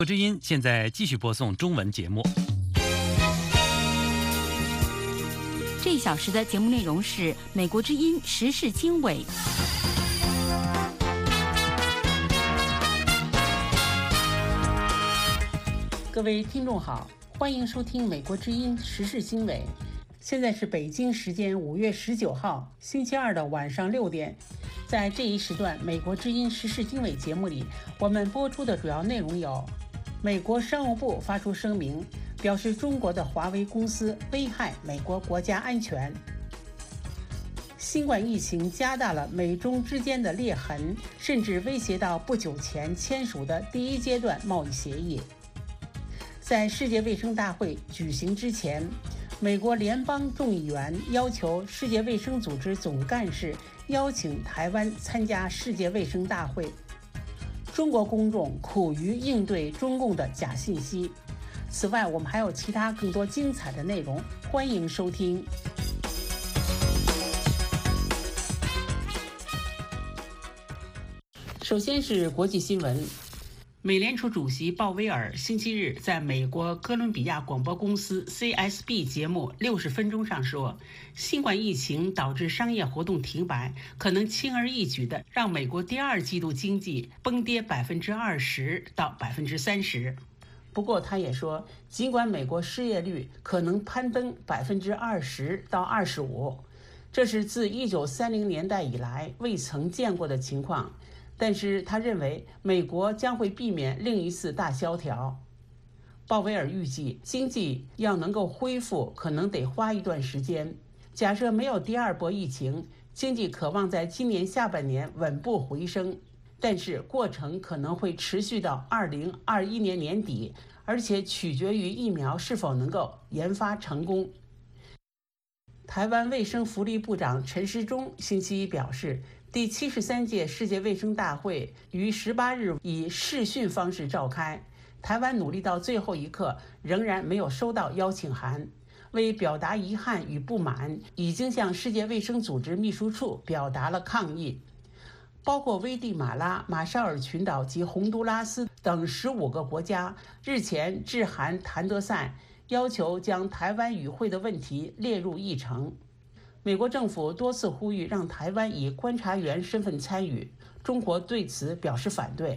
之音现在继续播送中文节目。 这一小时的节目内容是美国之音时事经纬。 各位听众好，欢迎收听美国之音时事经纬。现在是北京时间5月19号星期二的晚上6点。在这一时段美国之音时事经纬节目里，我们播出的主要内容有：美国商务部发出声明，表示中国的华为公司危害美国国家安全；新冠疫情加大了美中之间的裂痕，甚至威胁到不久前签署的第一阶段贸易协议。在世界卫生大会举行之前，美国联邦众议员要求世界卫生组织总干事邀请台湾参加世界卫生大会。中国公众苦于应对中共的假信息。此外，我们还有其他更多精彩的内容，欢迎收听。首先是国际新闻。美联储主席鲍威尔星期日在美国哥伦比亚广播公司 CSB 节目60分钟上说，新冠疫情导致商业活动停摆，可能轻而易举地让美国第二季度经济崩跌20%到30%。不过他也说，尽管美国失业率可能攀登20%到25%，这是自1930年代以来未曾见过的情况，但是他认为美国将会避免另一次大萧条。鲍威尔预计经济要能够恢复可能得花一段时间，假设没有第二波疫情，经济可望在今年下半年稳步回升，但是过程可能会持续到2021年年底，而且取决于疫苗是否能够研发成功。台湾卫生福利部长陈时中星期一表示，第73届世界卫生大会于18日以视讯方式召开，台湾努力到最后一刻，仍然没有收到邀请函。为表达遗憾与不满，已经向世界卫生组织秘书处表达了抗议。包括危地马拉、马绍尔群岛及洪都拉斯等15个国家日前致函谭德赛，要求将台湾与会的问题列入议程。美国政府多次呼吁让台湾以观察员身份参与，中国对此表示反对。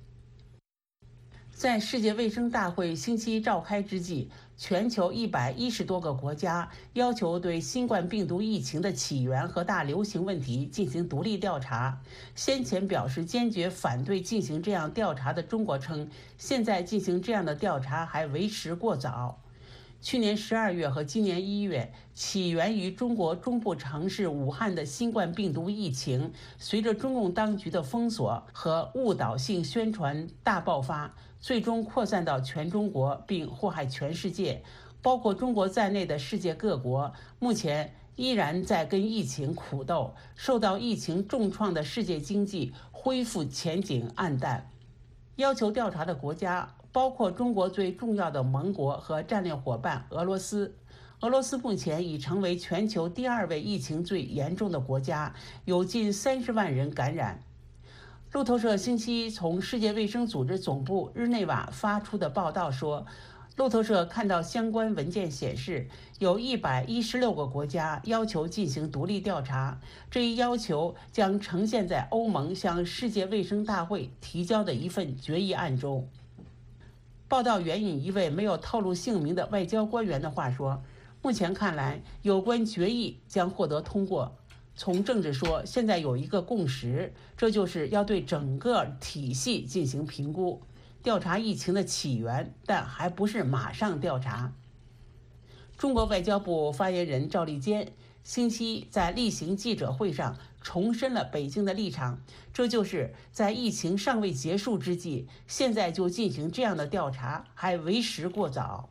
在世界卫生大会星期一召开之际，全球110多个国家要求对新冠病毒疫情的起源和大流行问题进行独立调查。先前表示坚决反对进行这样调查的中国称，现在进行这样的调查还为时过早。去年12月和今年1月，起源于中国中部城市武汉的新冠病毒疫情，随着中共当局的封锁和误导性宣传大爆发，最终扩散到全中国，并祸害全世界。包括中国在内的世界各国，目前依然在跟疫情苦斗，受到疫情重创的世界经济恢复前景暗淡。要求调查的国家包括中国最重要的盟国和战略伙伴俄罗斯。俄罗斯目前已成为全球第2位疫情最严重的国家，有近30万人感染。路透社星期一从世界卫生组织总部日内瓦发出的报道说，路透社看到相关文件显示，有116个国家要求进行独立调查，这一要求将呈现在欧盟向世界卫生大会提交的一份决议案中。报道援引一位没有透露姓名的外交官员的话说，目前看来，有关决议将获得通过。从政治说，现在有一个共识，这就是要对整个体系进行评估，调查疫情的起源，但还不是马上调查。中国外交部发言人赵立坚星期一在例行记者会上重申了北京的立场，这就是在疫情尚未结束之际，现在就进行这样的调查，还为时过早。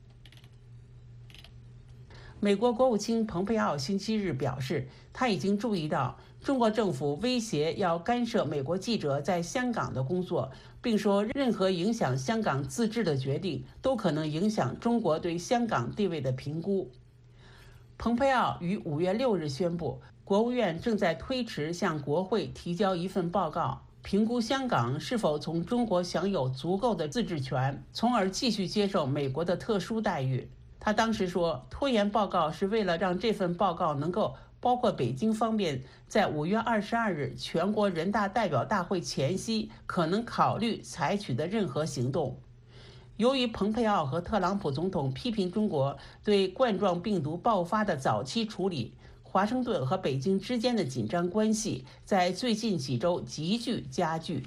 美国国务卿蓬佩奥星期日表示，他已经注意到中国政府威胁要干涉美国记者在香港的工作，并说任何影响香港自治的决定都可能影响中国对香港地位的评估。蓬佩奥于5月6日宣布，国务院正在推迟向国会提交一份报告， 评估香港是否从中国享有足够的自治权，从而继续接受美国的特殊待遇。他当时说，拖延报告是为了让这份报告能够包括北京方面在5月22日全国人大代表大会前夕可能考虑采取的任何行动。由于蓬佩奥和特朗普总统批评中国对冠状病毒爆发的早期处理，华盛顿和北京之间的紧张关系在最近几周急剧加剧。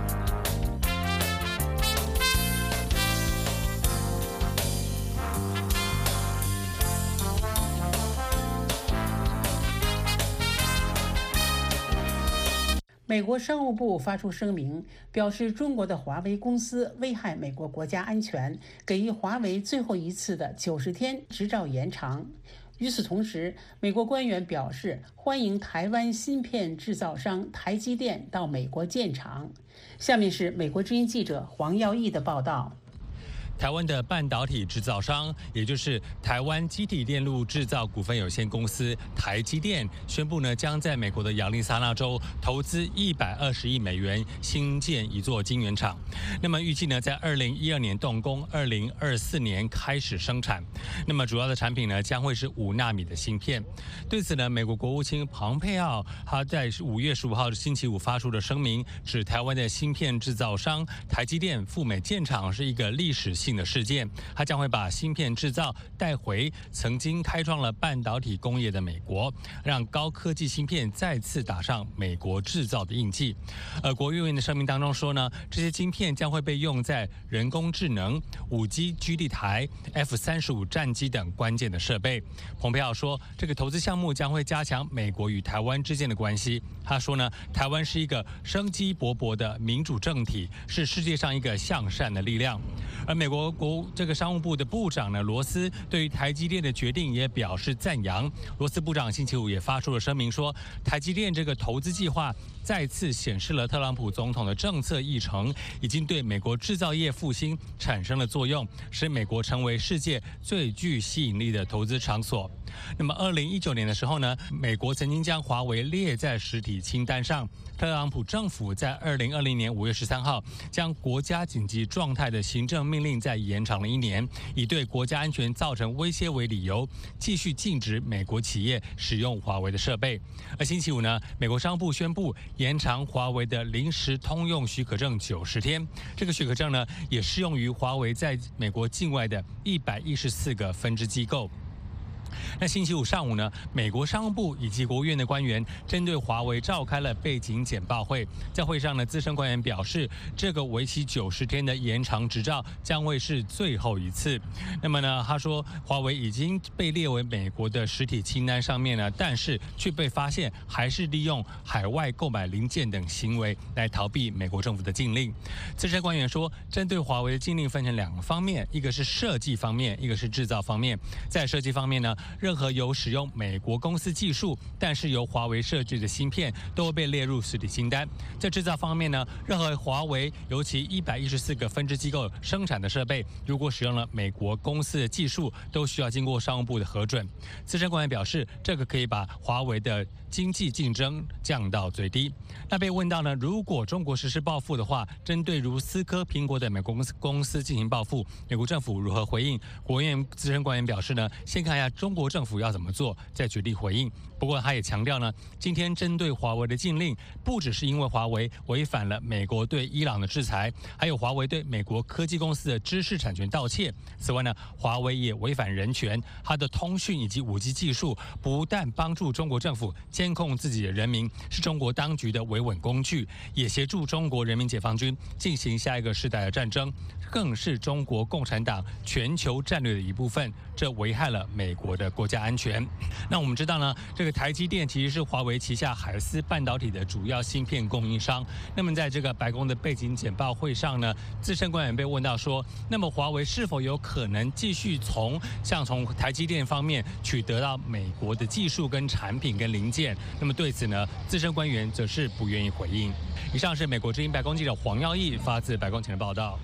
美国商务部发出声明，表示中国的华为公司危害美国国家安全，给予华为最后一次的90天执照延长。与此同时，美国官员表示欢迎台湾芯片制造商台积电到美国建厂。下面是美国之音记者黄耀义的报道。 台湾的半导体制造商，也就是台湾基体电路制造股份有限公司台积电，宣布呢，将在美国的亚利桑那州投资120亿美元新建一座晶圆厂。那么预计呢，在2012年动工，2024年开始生产。那么主要的产品呢，将会是5纳米的芯片。对此呢，美国国务卿蓬佩奥他在5月15号星期五发出的声明，指台湾的芯片制造商台积电赴美建厂是一个历史性的事件，它将会把芯片制造带回曾经开创了半导体工业的美国，让高科技芯片再次打上美国制造的印记。国务院的声明当中说呢，这些晶片将会被用在人工智能、5G 基地台、F-35战机等关键的设备。蓬佩奥说，这个投资项目将会加强美国与台湾之间的关系。他说呢，台湾是一个生机勃勃的民主政体，是世界上一个向善的力量。而美国商务部的部长呢，罗斯对于台积电的决定也表示赞扬。罗斯部长星期五也发出了声明说，台积电这个投资计划再次显示了特朗普总统的政策议程已经对美国制造业复兴产生了作用，使美国成为世界最具吸引力的投资场所。那么2019年的时候呢，美国曾经将华为列在实体清单上。特朗普政府在2020年5月13号将国家紧急状态的行政命令再延长了1年，以对国家安全造成威胁为理由，继续禁止美国企业使用华为的设备。而星期五呢，美国商务部宣布延长华为的临时通用许可证90天，这个许可证呢也适用于华为在美国境外的114个分支机构。那星期五上午呢，美国商务部以及国务院的官员针对华为召开了背景简报会。在会上呢，资深官员表示，这个为期90天的延长执照将会是最后一次。那么呢，他说华为已经被列为美国的实体清单上面呢，但是却被发现还是利用海外购买零件等行为来逃避美国政府的禁令。资深官员说，针对华为的禁令分成2个方面，一个是设计方面，一个是制造方面。在设计方面呢，任何有使用美国公司技术，但是由华为设计的芯片都会被列入实体清单。在制造方面呢，任何华为尤其114个分支机构生产的设备，如果使用了美国公司的技术，都需要经过商务部的核准。资深官员表示，这个可以把华为的经济竞争降到最低。那被问到呢，如果中国实施报复的话，针对如思科、苹果等美国公司进行报复，美国政府如何回应？国务院资深官员表示呢，先看一下中国政府要怎么做，再决定回应。不过他也强调呢，今天针对华为的禁令，不只是因为华为违反了美国对伊朗的制裁，还有华为对美国科技公司的知识产权盗窃。此外呢，华为也违反人权，它的通讯以及5G 技术不但帮助中国政府监控自己的人民，是中国当局的维稳工具，也协助中国人民解放军进行下一个世代的战争，更是中国共产党全球战略的一部分，这危害了美国的国家安全。那我们知道呢，这个台积电其实是华为旗下海思半导体的主要芯片供应商。那么在这个白宫的背景简报会上呢，资深官员被问到说，那么华为是否有可能继续从台积电方面取得到美国的技术跟产品跟零件？那么对此呢，资深官员则是不愿意回应。以上是美国之音白宫记者黄耀义发自白宫前的报道。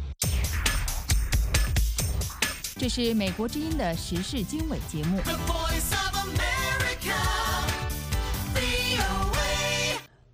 这是美国之音的时事经纬节目。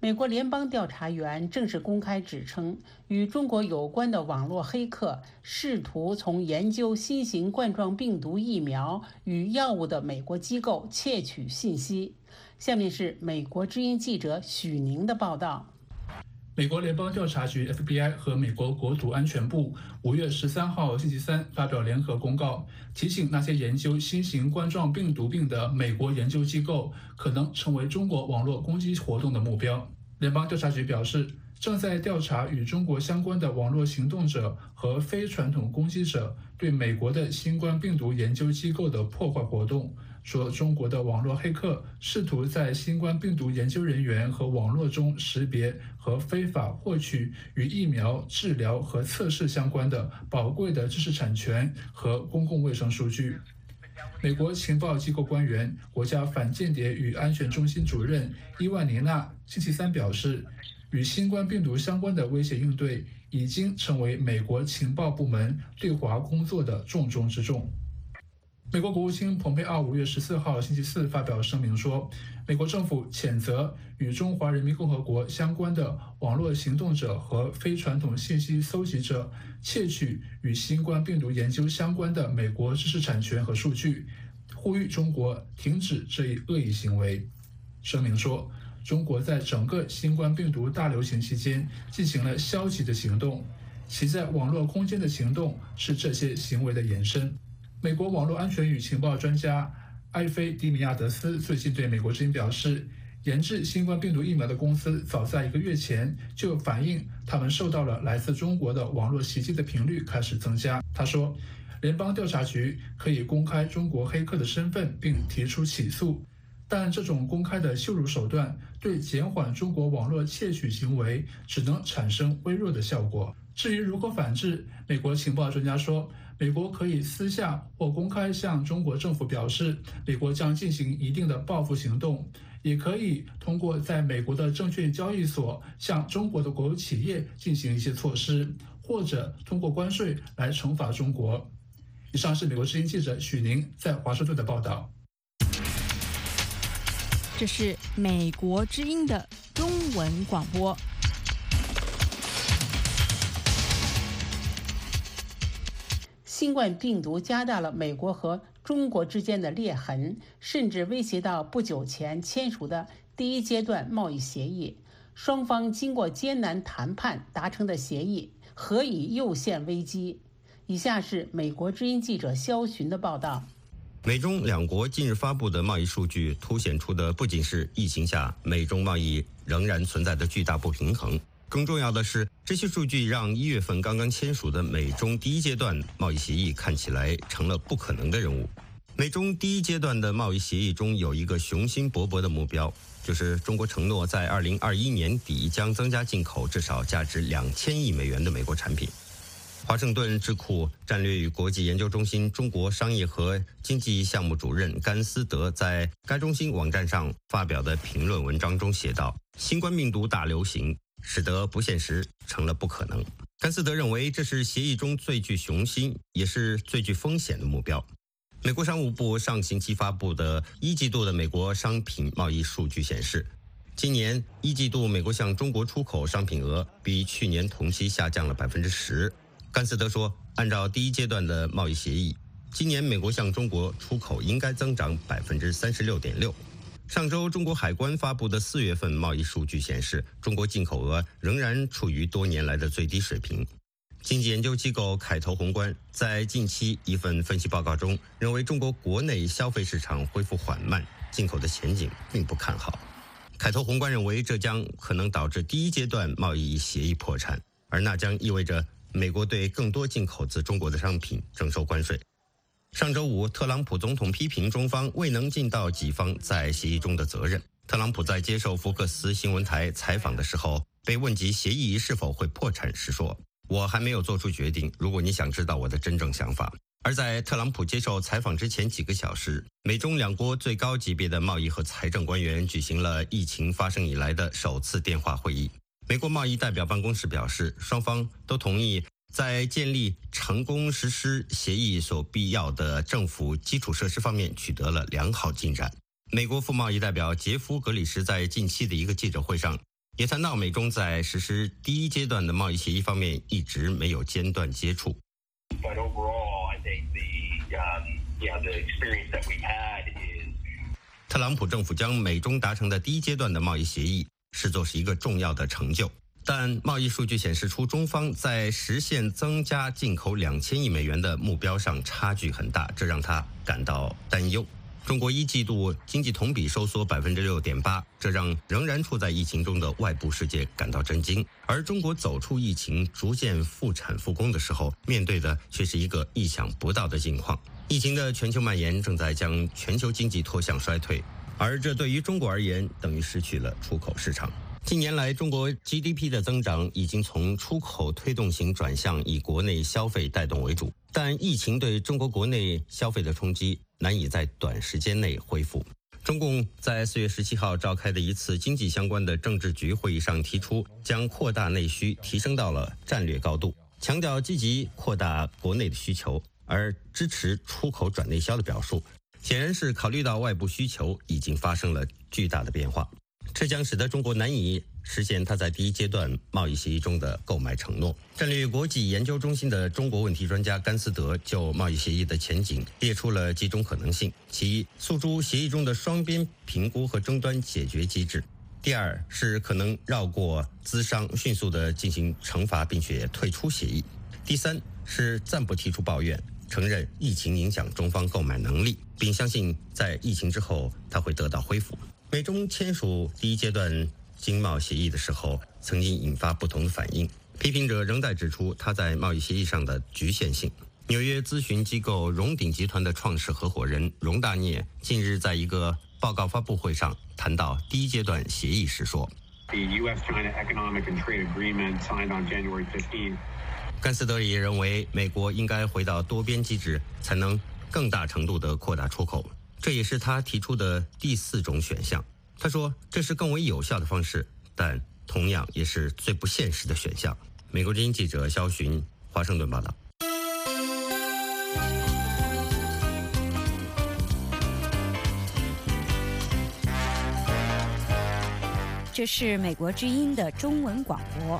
美国联邦调查员正式公开指称，与中国有关的网络黑客试图从研究新型冠状病毒疫苗与药物的美国机构窃取信息。下面是美国之音记者许宁的报道。 美国联邦调查局 FBI 和美国国土安全部5月13号星期三发表联合公告，提醒那些研究新型冠状病毒病的美国研究机构可能成为中国网络攻击活动的目标。联邦调查局表示，正在调查与中国相关的网络行动者和非传统攻击者对美国的新冠病毒研究机构的破坏活动，说中国的网络黑客试图在新冠病毒研究人员和网络中识别和非法获取与疫苗、治疗和测试相关的宝贵的知识产权和公共卫生数据。美国情报机构官员、国家反间谍与安全中心主任伊万尼娜星期三表示，与新冠病毒相关的威胁应对已经成为美国情报部门对华工作的重中之重。美国国务卿蓬佩奥5月14号星期四发表声明说，美国政府谴责与中华人民共和国相关的网络行动者和非传统信息搜集者窃取与新冠病毒研究相关的美国知识产权和数据，呼吁中国停止这一恶意行为。声明说，中国在整个新冠病毒大流行期间进行了消极的行动，其在网络空间的行动是这些行为的延伸。美国网络安全与情报专家埃菲迪米亚德斯最近对美国之音表示，研制新冠病毒疫苗的公司早在1个月前就反映他们受到了来自中国的网络袭击的频率开始增加。他说，联邦调查局可以公开中国黑客的身份并提出起诉，但这种公开的羞辱手段对减缓中国网络窃取行为只能产生微弱的效果。至于如何反制，美国情报专家说，美国可以私下或公开向中国政府表示，美国将进行一定的报复行动，也可以通过在美国的证券交易所向中国的国有企业进行一些措施，或者通过关税来惩罚中国。以上是美国之音记者许宁在华盛顿的报道。 这是美国之音的中文广播。 新冠病毒加大了美国和中国之间的裂痕，甚至威胁到不久前签署的第一阶段贸易协议。双方经过艰难谈判达成的协议，何以又现危机？以下是美国之音记者肖寻的报道。 美中两国近日发布的贸易数据凸显出的不仅是疫情下美中贸易仍然存在的巨大不平衡，更重要的是，这些数据让1月份刚刚签署的美中第一阶段贸易协议看起来成了不可能的任务。美中第一阶段的贸易协议中有一个雄心勃勃的目标，就是中国承诺在2021年底将增加进口至少价值2000亿美元的美国产品。华盛顿智库战略与国际研究中心中国商业和经济项目主任甘思德在该中心网站上发表的评论文章中写道，新冠病毒大流行使得不现实成了不可能。甘思德认为这是协议中最具雄心也是最具风险的目标。美国商务部上星期发布的1季度的美国商品贸易数据显示，今年1季度美国向中国出口商品额比去年同期下降了10%。甘思德说，按照第一阶段的贸易协议，今年美国向中国出口应该增长36.6%。上周中国海关发布的4月份贸易数据显示，中国进口额仍然处于多年来的最低水平。经济研究机构凯投宏观在近期一份分析报告中认为，中国国内消费市场恢复缓慢，进口的前景并不看好。凯投宏观认为，这将可能导致第一阶段贸易协议破产，而那将意味着美国对更多进口自中国的商品征收关税。上周五，特朗普总统批评中方未能尽到己方在协议中的责任。特朗普在接受福克斯新闻台采访的时候，被问及协议是否会破产时说，我还没有做出决定，如果你想知道我的真正想法。而在特朗普接受采访之前几个小时，美中两国最高级别的贸易和财政官员举行了疫情发生以来的首次电话会议。美国贸易代表办公室表示，双方都同意在建立成功实施协议所必要的政府基础设施方面取得了良好进展。美国副贸易代表杰夫·格里什在近期的一个记者会上也谈到美中在实施第一阶段的贸易协议方面一直没有间断接触。 But overall, I think the experience that we've had is 特朗普政府将美中达成的第一阶段的贸易协议视作是一个重要的成就，但贸易数据显示出中方在实现增加进口2000亿美元的目标上差距很大，这让他感到担忧。中国一季度经济同比收缩6.8%，这让仍然处在疫情中的外部世界感到震惊。而中国走出疫情，逐渐复产复工的时候，面对的却是一个意想不到的境况。疫情的全球蔓延正在将全球经济拖向衰退，而这对于中国而言，等于失去了出口市场。近年来，中国 GDP 的增长已经从出口推动型转向以国内消费带动为主，但疫情对中国国内消费的冲击难以在短时间内恢复。中共在4月17号召开的一次经济相关的政治局会议上提出，将扩大内需提升到了战略高度，强调积极扩大国内的需求，而支持出口转内销的表述，显然是考虑到外部需求已经发生了巨大的变化。这将使得中国难以实现它在第一阶段贸易协议中的购买承诺。战略国际研究中心的中国问题专家甘斯德就贸易协议的前景列出了几种可能性：其一，诉诸协议中的双边评估和争端解决机制；第二是可能绕过资商，迅速地进行惩罚并且退出协议；第三是暂不提出抱怨，承认疫情影响中方购买能力，并相信在疫情之后它会得到恢复。美中签署第一阶段经贸协议的时候，曾经引发不同的反应。批评者仍在指出它在贸易协议上的局限性。纽约咨询机构荣鼎集团的创始合伙人荣大聂近日在一个报告发布会上谈到第一阶段协议时说 The U.S.-China Economic and Trade Agreement signed on January 15. 甘斯德也认为美国应该回到多边机制，才能更大程度地扩大出口。这也是他提出的第4种选项。他说，这是更为有效的方式，但同样也是最不现实的选项。美国之音记者肖寻，华盛顿报道。 这是美国之音的中文广播。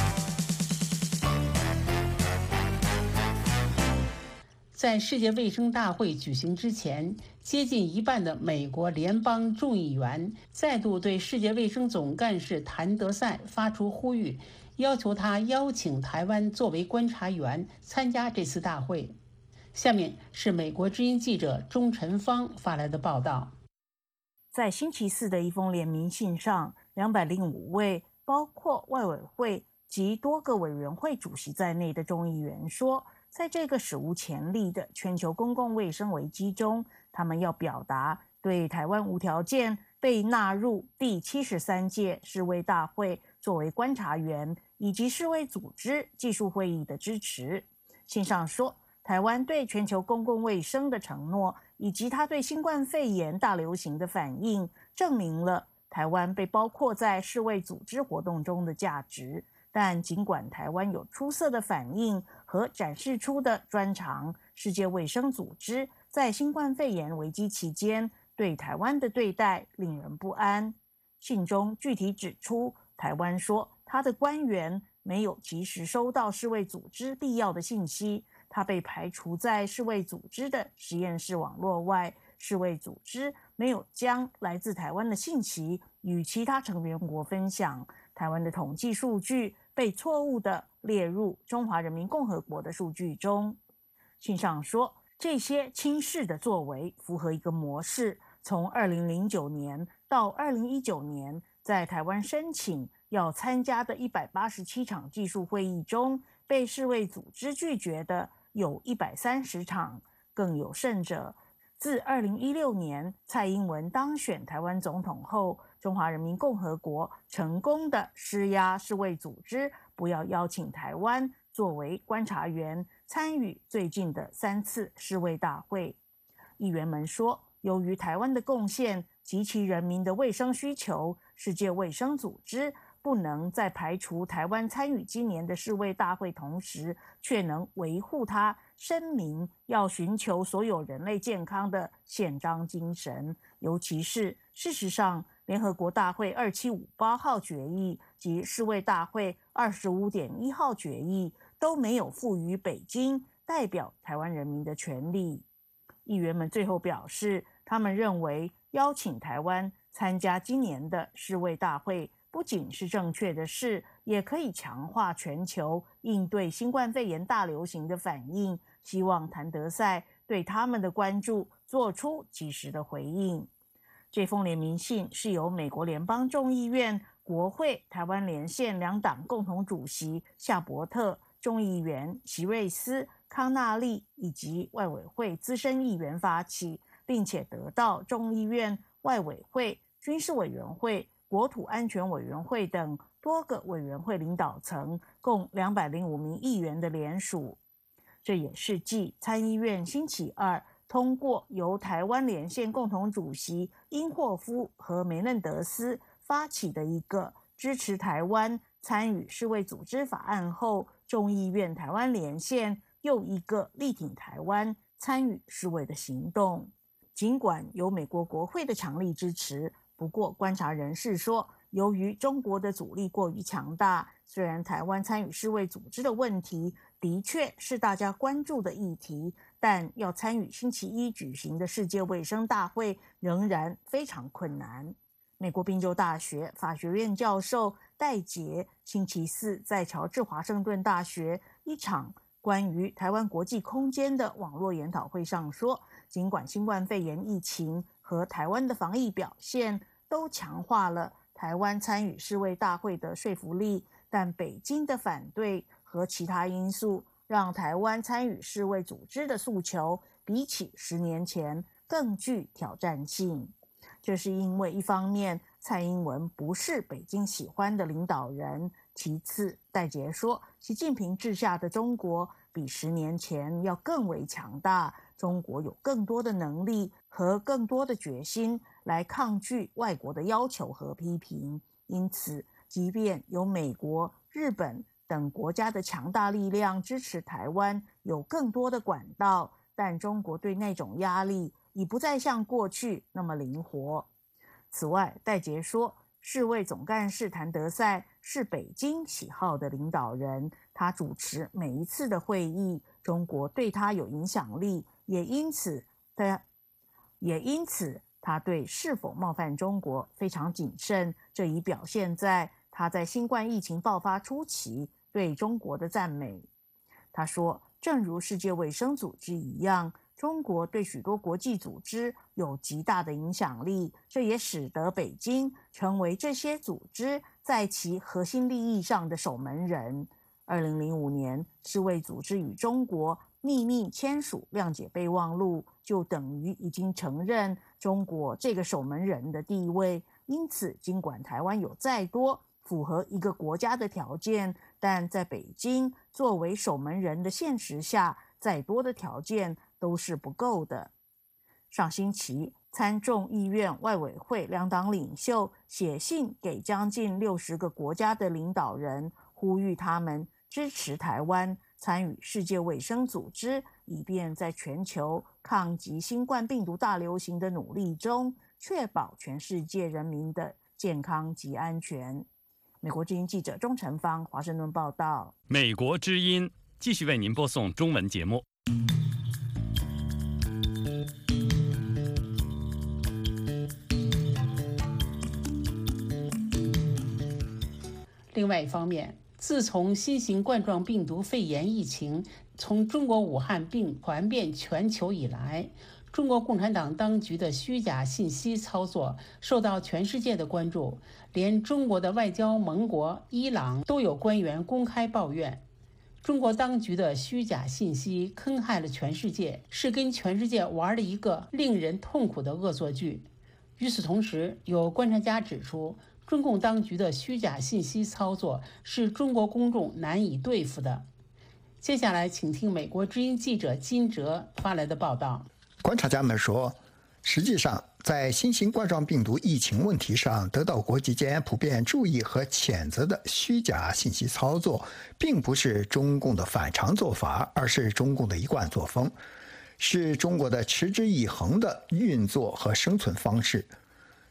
在世界卫生大会举行之前，接近一半的美国联邦众议员再度对世界卫生总干事谭德赛发出呼吁，要求他邀请台湾作为观察员参加这次大会。下面是美国之音记者钟晨芳发来的报道。 在星期4的一封联名信上，205位包括外委会及多个委员会主席在内的众议员说，在这个史无前例的全球公共卫生危机中，他们要表达对台湾无条件被纳入第73届世卫大会作为观察员以及世卫组织技术会议的支持。信上说，台湾对全球公共卫生的承诺以及他对新冠肺炎大流行的反应，证明了台湾被包括在世卫组织活动中的价值。但尽管台湾有出色的反应和展示出的专长，世界卫生组织在新冠肺炎危机期间对台湾的对待令人不安。信中具体指出，台湾说他的官员没有及时收到世卫组织必要的信息，他被排除在世卫组织的实验室网络外，世卫组织没有将来自台湾的信息与其他成员国分享，台湾的统计数据被错误地列入中华人民共和国的数据中。信上说，这些轻视的作为符合一个模式，从2009年到2019年，在台湾申请要参加的187场技术会议中，被世卫组织拒绝的有130场。更有甚者，自2016年蔡英文当选台湾总统后，中华人民共和国成功地施压世卫组织不要邀请台湾作为观察员参与最近的3次世卫大会。议员们说，由于台湾的贡献及其人民的卫生需求，世界卫生组织不能在排除台湾参与今年的世卫大会同时，却能维护它声明要寻求所有人类健康的宪章精神。尤其是事实上， 联合国大会2758号决议及世卫大会25.1号决议都没有赋予北京代表台湾人民的权利。议员们最后表示，他们认为邀请台湾参加今年的世卫大会不仅是正确的事，也可以强化全球应对新冠肺炎大流行的反应，希望谭德赛对他们的关注做出及时的回应。这封联名信是由美国联邦众议院国会台湾连线两党共同主席夏伯特、众议员席瑞斯、康纳利以及外委会资深议员发起，并且得到众议院外委会、军事委员会、国土安全委员会等多个委员会领导层共205名议员的联署。这也是继参议院星期二通过由台湾连线共同主席英霍夫和梅嫩德斯发起的一个支持台湾参与世卫组织法案后，众议院台湾连线又一个力挺台湾参与世卫的行动。尽管有美国国会的强力支持，不过观察人士说，由于中国的阻力过于强大，虽然台湾参与世卫组织的问题的确是大家关注的议题，但要参与星期一举行的世界卫生大会仍然非常困难。美国宾州大学法学院教授戴杰星期四在乔治华盛顿大学一场关于台湾国际空间的网络研讨会上说，尽管新冠肺炎疫情和台湾的防疫表现都强化了台湾参与世卫大会的说服力，但北京的反对和其他因素让台湾参与世卫组织的诉求比起10年前更具挑战性。这是因为一方面蔡英文不是北京喜欢的领导人，其次戴杰说，习近平治下的中国比10年前要更为强大，中国有更多的能力和更多的决心来抗拒外国的要求和批评。因此即便有美国、日本等国家的强大力量支持台湾有更多的管道，但中国对那种压力已不再像过去那么灵活。此外，戴杰说，世卫总干事谭德赛是北京喜好的领导人，他主持每一次的会议，中国对他有影响力，也因此他对是否冒犯中国非常谨慎，这已表现在他在新冠疫情爆发初期对中国的赞美。他说，正如世界卫生组织一样，中国对许多国际组织有极大的影响力，这也使得北京成为这些组织在其核心利益上的守门人。2005年，世卫组织与中国秘密签署谅解备忘录，就等于已经承认中国这个守门人的地位。因此，尽管台湾有再多符合一个国家的条件，但在北京作为守门人的现实下，再多的条件都是不够的。上星期，参众议院外委会两党领袖写信给将近60个国家的领导人，呼吁他们支持台湾参与世界卫生组织，以便在全球抗击新冠病毒大流行的努力中，确保全世界人民的健康及安全。美国之音记者钟成芳华盛顿报道。 美国之音继续为您播送中文节目。 另外一方面，自从新型冠状病毒肺炎疫情从中国武汉并传遍全球以来，中国共产党当局的虚假信息操作受到全世界的关注，连中国的外交盟国伊朗都有官员公开抱怨，中国当局的虚假信息坑害了全世界，是跟全世界玩了一个令人痛苦的恶作剧。与此同时，有观察家指出，中共当局的虚假信息操作是中国公众难以对付的。接下来请听美国之音记者金哲发来的报道。 观察家们说，实际上在新型冠状病毒疫情问题上得到国际间普遍注意和谴责的虚假信息操作，并不是中共的反常做法，而是中共的一贯作风，是中国的持之以恒的运作和生存方式。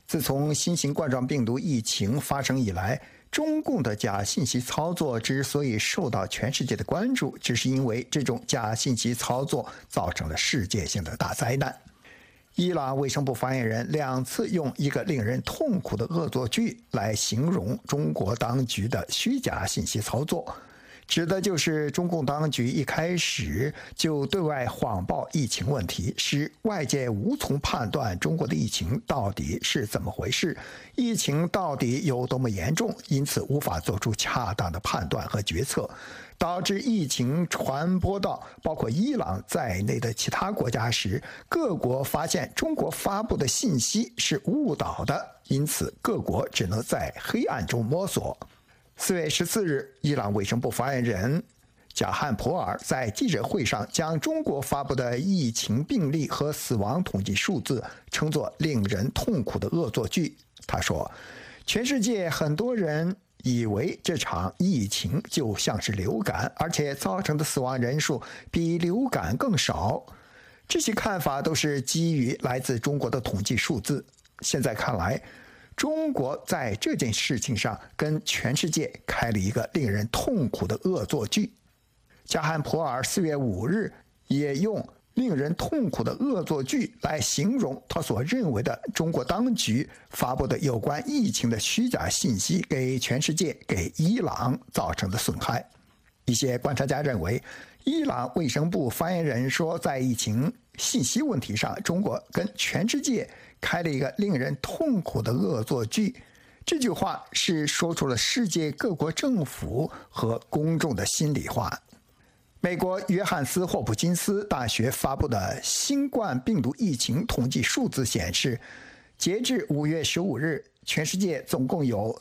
自从新型冠状病毒疫情发生以来，中共的假信息操作之所以受到全世界的关注，只是因为这种假信息操作造成了世界性的大灾难。伊朗卫生部发言人2次用一个令人痛苦的恶作剧来形容中国当局的虚假信息操作，指的就是中共当局一开始就对外谎报疫情问题，使外界无从判断中国的疫情到底是怎么回事，疫情到底有多么严重，因此无法做出恰当的判断和决策，导致疫情传播到包括伊朗在内的其他国家时，各国发现中国发布的信息是误导的，因此各国只能在黑暗中摸索。4月14日，伊朗卫生部发言人贾汉普尔在记者会上将中国发布的疫情病例和死亡统计数字称作令人痛苦的恶作剧。他说，全世界很多人以为这场疫情就像是流感，而且造成的死亡人数比流感更少。这些看法都是基于来自中国的统计数字。现在看来，中国在这件事情上跟全世界开了一个令人痛苦的恶作剧。加罕普尔4月5日也用令人痛苦的恶作剧来形容他所认为的中国当局发布的有关疫情的虚假信息给全世界、给伊朗造成的损害。一些观察家认为，伊朗卫生部发言人说，在疫情信息问题上，中国跟全世界开了一个令人痛苦的恶作剧。这句话是说出了世界各国政府和公众的心里话。美国约翰斯霍普金斯大学发布的新冠病毒疫情统计数字显示，截至5月15日，全世界总共有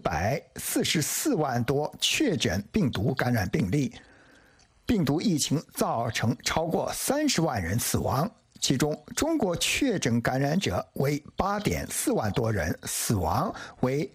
444万多确诊病毒感染病例，病毒疫情造成超过30万人死亡，其中中国确诊感染者为8.4万多人，死亡为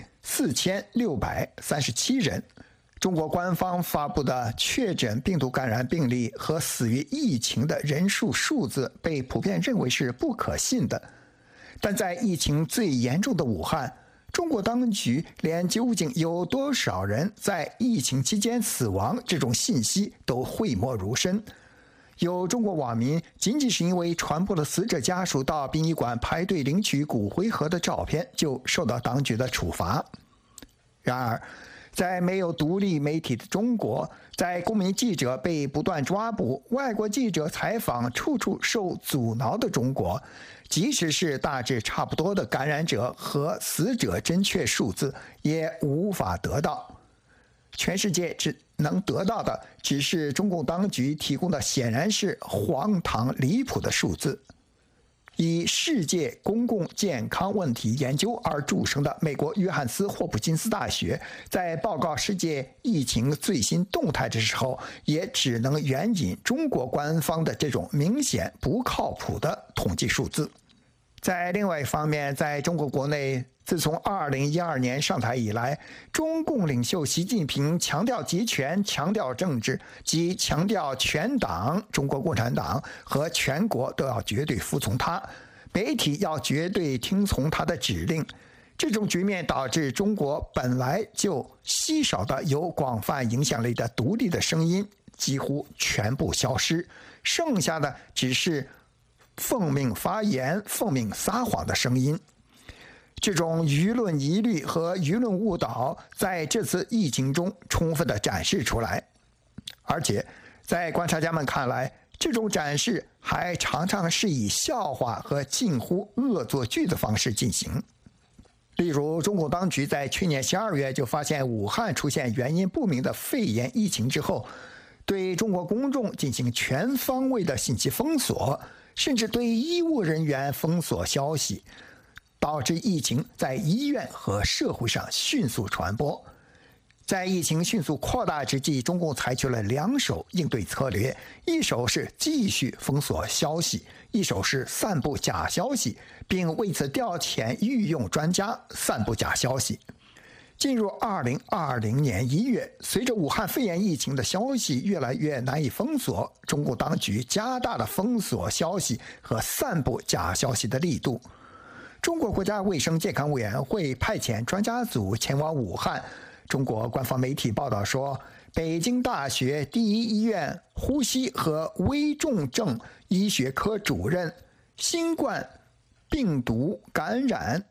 4637人。中国官方发布的确诊病毒感染病例和死于疫情的人数数字被普遍认为是不可信的。但在疫情最严重的武汉，中国当局连究竟有多少人在疫情期间死亡这种信息都讳莫如深。有中国网民仅仅是因为传播了死者家属到殡仪馆排队领取骨灰盒的照片，就受到当局的处罚。然而，在没有独立媒体的中国，在公民记者被不断抓捕、外国记者采访处处受阻挠的中国，即使是大致差不多的感染者和死者真确数字，也无法得到。全世界只能得到的只是中共当局提供的显然是荒唐离谱的数字。以世界公共健康问题研究而著称的美国约翰斯霍普金斯大学，在报告世界疫情最新动态的时候，也只能援引中国官方的这种明显不靠谱的统计数字。在另外一方面，在中国国内，自从2012年上台以来，中共领袖习近平强调集权、强调政治，即强调全党中国共产党和全国都要绝对服从他，媒体要绝对听从他的指令。这种局面导致中国本来就稀少的有广泛影响力的独立的声音几乎全部消失，剩下的只是奉命发言、奉命撒谎的声音。这种舆论疑虑和舆论误导在这次疫情中充分地展示出来，而且在观察家们看来，这种展示还常常是以笑话和近乎恶作剧的方式进行。例如，中共当局在去年12月就发现武汉出现原因不明的肺炎疫情之后，对中国公众进行全方位的信息封锁，甚至对医务人员封锁消息，导致疫情在医院和社会上迅速传播。在疫情迅速扩大之际，中共采取了2手应对策略，一手是继续封锁消息，一手是散布假消息，并为此调遣御用专家散布假消息。进入2020年1月，随着武汉肺炎疫情的消息越来越难以封锁，中共当局加大了封锁消息和散布假消息的力度。 中国国家卫生健康委员会派遣专家组前往武汉。中国官方媒体报道说，北京大学第一医院呼吸和危重症医学科主任新冠病毒感染。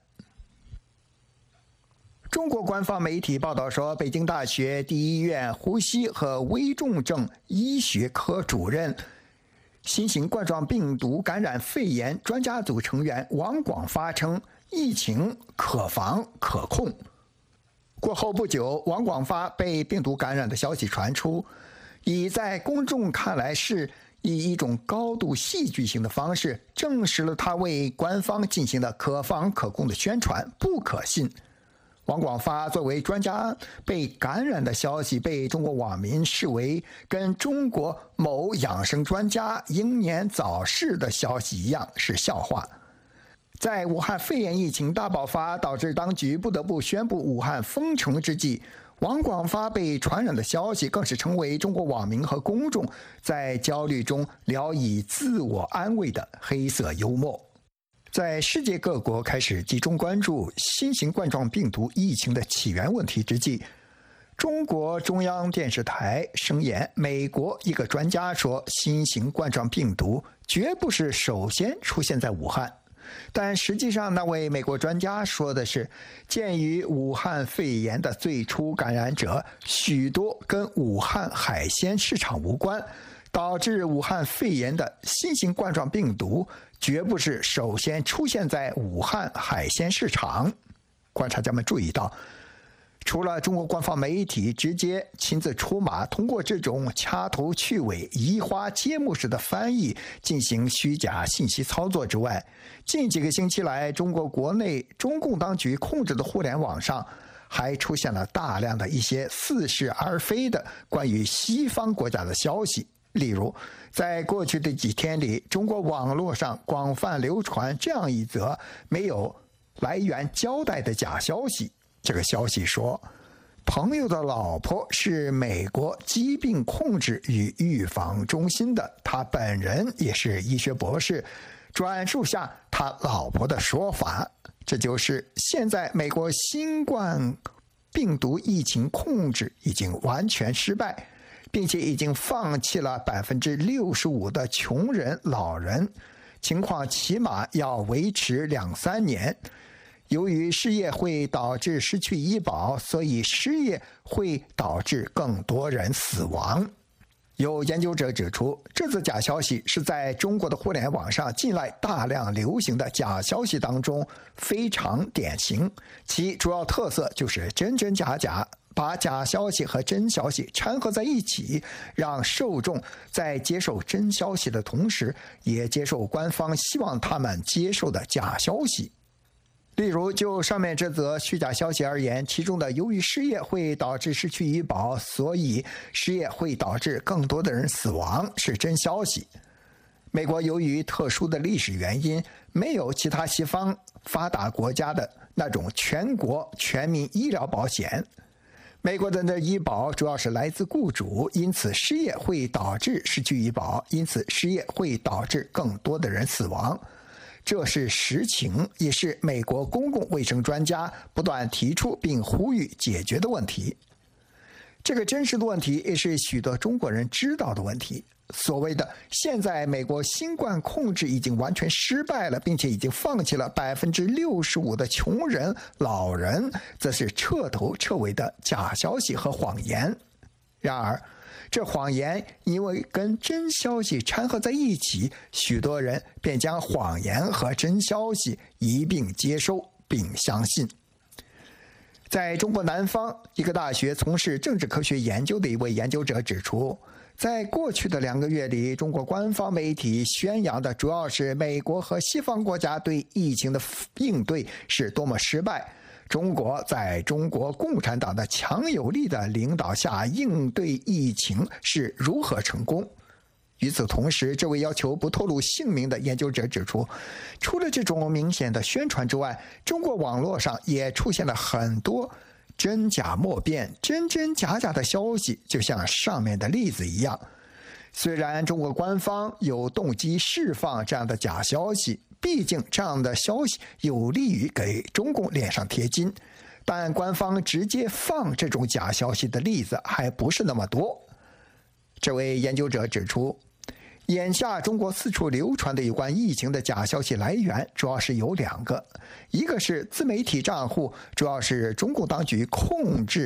中国官方媒体报道说，北京大学第一医院呼吸和危重症医学科主任、新型冠状病毒感染肺炎专家组成员王广发称，疫情可防可控。过后不久，王广发被病毒感染的消息传出，已在公众看来是以一种高度戏剧性的方式证实了他为官方进行的可防可控的宣传不可信。王广发作为专家被感染的消息被中国网民视为跟中国某养生专家英年早逝的消息一样是笑话。在武汉肺炎疫情大爆发导致当局不得不宣布武汉封城之际，王广发被传染的消息更是成为中国网民和公众在焦虑中聊以自我安慰的黑色幽默。在世界各国开始集中关注新型冠状病毒疫情的起源问题之际，中国中央电视台声言，美国一个专家说，新型冠状病毒绝不是首先出现在武汉。但实际上，那位美国专家说的是，鉴于武汉肺炎的最初感染者许多跟武汉海鲜市场无关，导致武汉肺炎的新型冠状病毒绝不是首先出现在武汉海鲜市场。观察家们注意到，除了中国官方媒体直接亲自出马，通过这种掐头去尾、移花接木式的翻译进行虚假信息操作之外，近几个星期来，中国国内中共当局控制的互联网上还出现了大量的一些似是而非的关于西方国家的消息。例如，在过去的几天里，中国网络上广泛流传这样一则没有来源交代的假消息。这个消息说，朋友的老婆是美国疾病控制与预防中心的，他本人也是医学博士，转述下他老婆的说法，这就是现在美国新冠病毒疫情控制已经完全失败，并且已经放弃了65%的穷人老人，情况起码要维持2-3年。由于失业会导致失去医保，所以失业会导致更多人死亡。有研究者指出，这则假消息是在中国的互联网上近来大量流行的假消息当中非常典型，其主要特色就是真真假假，把假消息和真消息掺合在一起，让受众在接受真消息的同时，也接受官方希望他们接受的假消息。例如，就上面这则虚假消息而言，其中的由于失业会导致失去医保，所以失业会导致更多的人死亡是真消息。美国由于特殊的历史原因，没有其他西方发达国家的那种全国全民医疗保险。美国的医保主要是来自雇主，因此失业会导致失去医保，因此失业会导致更多的人死亡。这是实情，也是美国公共卫生专家不断提出并呼吁解决的问题。这个真实的问题也是许多中国人知道的问题。所谓的现在美国新冠控制已经完全失败了，并且已经放弃了65%的穷人老人，则是彻头彻尾的假消息和谎言。然而这谎言因为跟真消息掺合在一起，许多人便将谎言和真消息一并接收并相信。在中国南方一个大学从事政治科学研究的一位研究者指出，在过去的2个月里，中国官方媒体宣扬的主要是美国和西方国家对疫情的应对是多么失败，中国在中国共产党的强有力的领导下应对疫情是如何成功。与此同时，这位要求不透露姓名的研究者指出，除了这种明显的宣传之外，中国网络上也出现了很多真假莫辨、真真假假的消息，就像上面的例子一样。虽然中国官方有动机释放这样的假消息， 毕竟这样的消息有利于给中共脸上贴金，但官方直接放这种假消息的例子还不是那么多。这位研究者指出，眼下中国四处流传的有关疫情的假消息来源主要是有2个，一个是自媒体账户，主要是中共当局控制；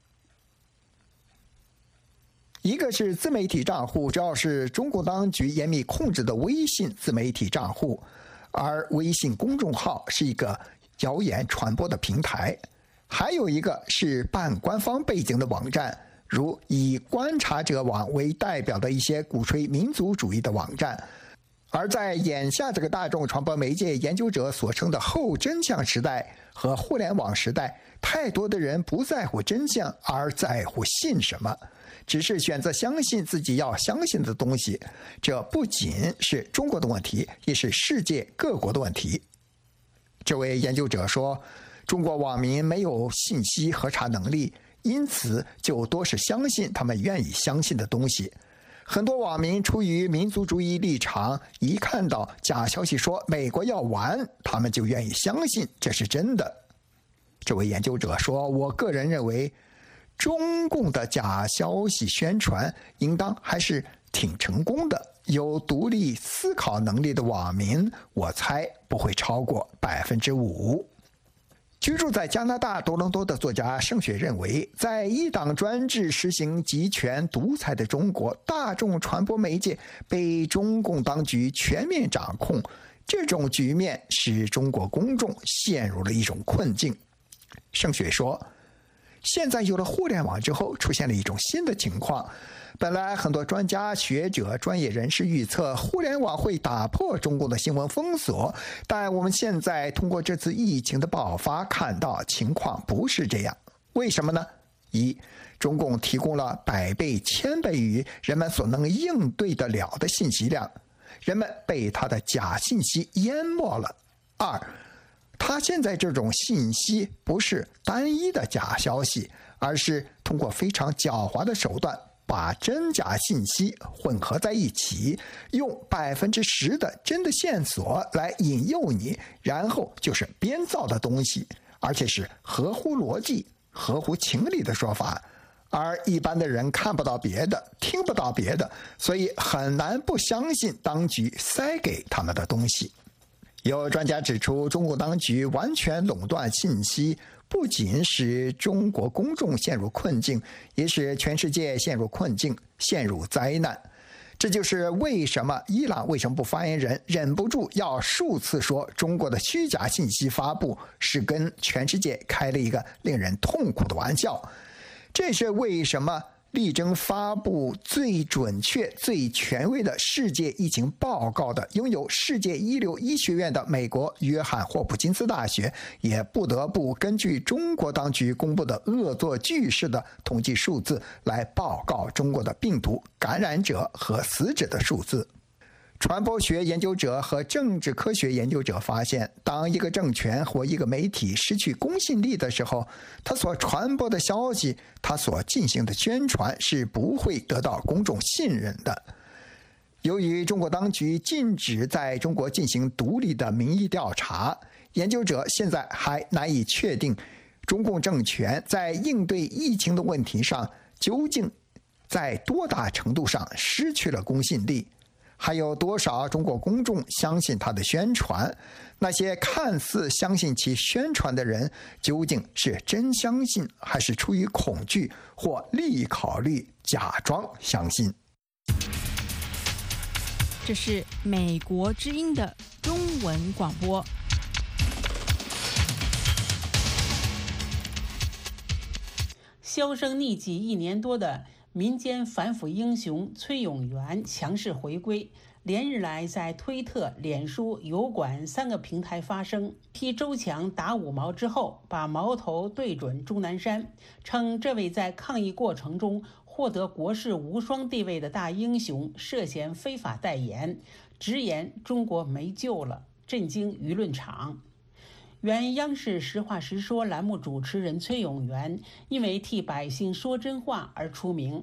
一个是自媒体账户，主要是中共当局严密控制的微信自媒体账户，而微信公众号是一个谣言传播的平台。还有一个是半官方背景的网站，如以观察者网为代表的一些鼓吹民族主义的网站。而在眼下这个大众传播媒介研究者所称的后真相时代和互联网时代，太多的人不在乎真相，而在乎信什么，只是选择相信自己要相信的东西。这不仅是中国的问题，也是世界各国的问题。这位研究者说，中国网民没有信息核查能力，因此就多是相信他们愿意相信的东西。很多网民出于民族主义立场，一看到假消息说美国要完，他们就愿意相信这是真的。这位研究者说，我个人认为中共的假消息宣传应当还是挺成功的，有独立思考能力的网民，我猜不会超过5%。居住在加拿大多伦多的作家盛雪认为，在一党专制实行集权独裁的中国，大众传播媒介被中共当局全面掌控，这种局面使中国公众陷入了一种困境。盛雪说，现在有了互联网之后，出现了一种新的情况。本来很多专家学者专业人士预测互联网会打破中共的新闻封锁，但我们现在通过这次疫情的爆发看到情况不是这样。为什么呢？一，中共提供了100倍、1000倍于人们所能应对得了的信息量，人们被他的假信息淹没了。二，他现在这种信息不是单一的假消息，而是通过非常狡猾的手段把真假信息混合在一起，用10%的真的线索来引诱你，然后就是编造的东西，而且是合乎逻辑、合乎情理的说法。而一般的人看不到别的，听不到别的，所以很难不相信当局塞给他们的东西。有专家指出，中国当局完全垄断信息，不仅使中国公众陷入困境，也使全世界陷入困境，陷入灾难。这就是为什么伊朗卫生部发言人忍不住要数次说中国的虚假信息发布是跟全世界开了一个令人痛苦的玩笑。这是为什么力争发布最准确、最权威的世界疫情报告的拥有世界一流医学院的美国约翰霍普金斯大学也不得不根据中国当局公布的恶作剧式的统计数字来报告中国的病毒感染者和死者的数字。传播学研究者和政治科学研究者发现，当一个政权或一个媒体失去公信力的时候，它所传播的消息，它所进行的宣传是不会得到公众信任的。由于中国当局禁止在中国进行独立的民意调查，研究者现在还难以确定中共政权在应对疫情的问题上究竟在多大程度上失去了公信力。还有多少中国公众相信他的宣传？那些看似相信其宣传的人，究竟是真相信，还是出于恐惧或利益考虑假装相信？ 这是美国之音的中文广播。 销声匿迹1年多的民间反腐英雄崔永元强势回归，连日来在推特、脸书、油管3个平台发声，替周强打5毛之后，把矛头对准钟南山，称这位在抗疫过程中获得国士无双地位的大英雄涉嫌非法代言，直言中国没救了，震惊舆论场。原央视实话实说栏目主持人崔永元因为替百姓说真话而出名，